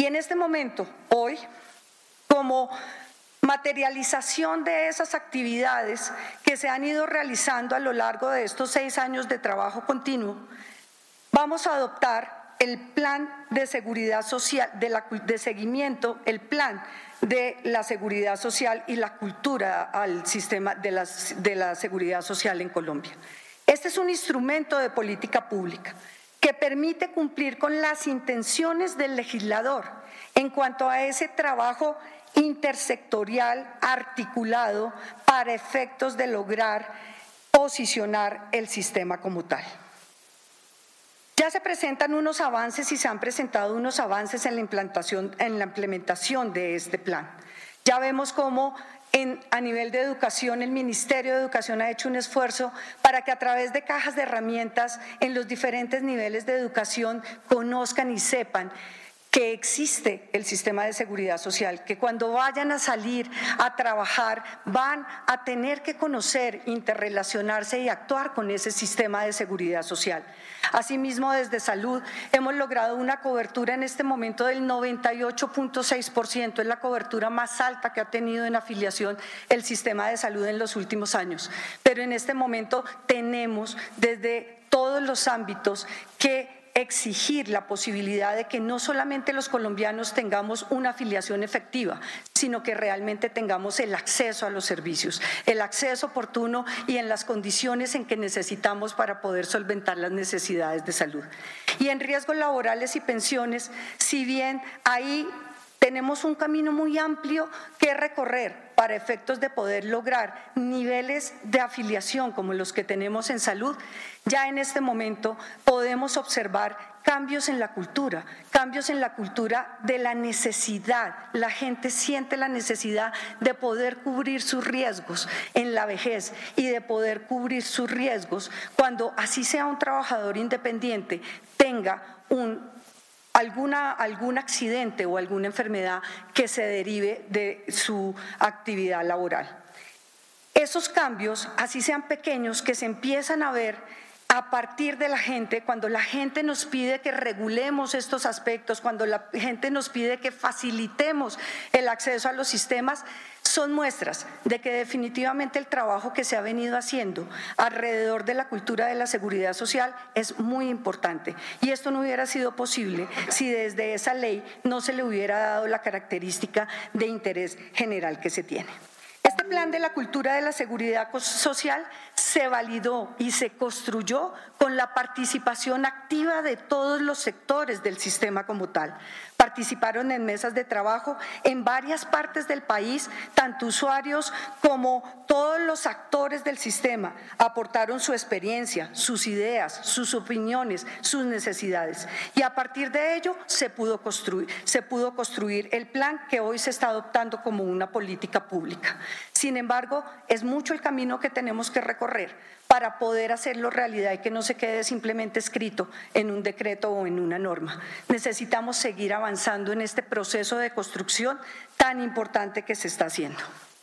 en este momento, hoy, como materialización de esas actividades que se han ido realizando a lo largo de estos 6 años de trabajo continuo, vamos a adoptar el plan de seguridad social, de seguimiento, el plan de la seguridad social y la cultura al sistema de la seguridad social en Colombia. Este es un instrumento de política pública que permite cumplir con las intenciones del legislador en cuanto a ese trabajo intersectorial articulado para efectos de lograr posicionar el sistema como tal. Ya se presentan unos avances y se han presentado unos avances en la implementación de este plan. Ya vemos cómo a nivel de educación, el Ministerio de Educación ha hecho un esfuerzo para que a través de cajas de herramientas en los diferentes niveles de educación conozcan y sepan que existe el sistema de seguridad social, que cuando vayan a salir a trabajar van a tener que conocer, interrelacionarse y actuar con ese sistema de seguridad social. Asimismo, desde salud hemos logrado una cobertura en este momento del 98.6%, es la cobertura más alta que ha tenido en afiliación el sistema de salud en los últimos años. Pero en este momento tenemos desde todos los ámbitos que exigir la posibilidad de que no solamente los colombianos tengamos una afiliación efectiva, sino que realmente tengamos el acceso a los servicios, el acceso oportuno y en las condiciones en que necesitamos para poder solventar las necesidades de salud. Y en riesgos laborales y pensiones, si bien ahí tenemos un camino muy amplio que recorrer para efectos de poder lograr niveles de afiliación como los que tenemos en salud, ya en este momento podemos observar cambios en la cultura de la necesidad. La gente siente la necesidad de poder cubrir sus riesgos en la vejez y de poder cubrir sus riesgos cuando así sea un trabajador independiente tenga algún accidente o alguna enfermedad que se derive de su actividad laboral. Esos cambios, así sean pequeños, que se empiezan a ver a partir de la gente, cuando la gente nos pide que regulemos estos aspectos, cuando la gente nos pide que facilitemos el acceso a los sistemas, son muestras de que definitivamente el trabajo que se ha venido haciendo alrededor de la cultura de la seguridad social es muy importante. Y esto no hubiera sido posible si desde esa ley no se le hubiera dado la característica de interés general que se tiene. Este plan de la cultura de la seguridad social se validó y se construyó con la participación activa de todos los sectores del sistema como tal. Participaron en mesas de trabajo en varias partes del país, tanto usuarios como todos los actores del sistema aportaron su experiencia, sus ideas, sus opiniones, sus necesidades. Y a partir de ello se pudo construir el plan que hoy se está adoptando como una política pública. Sin embargo, es mucho el camino que tenemos que recorrer para poder hacerlo realidad y que no se quede simplemente escrito en un decreto o en una norma. Necesitamos seguir avanzando en este proceso de construcción tan importante que se está haciendo.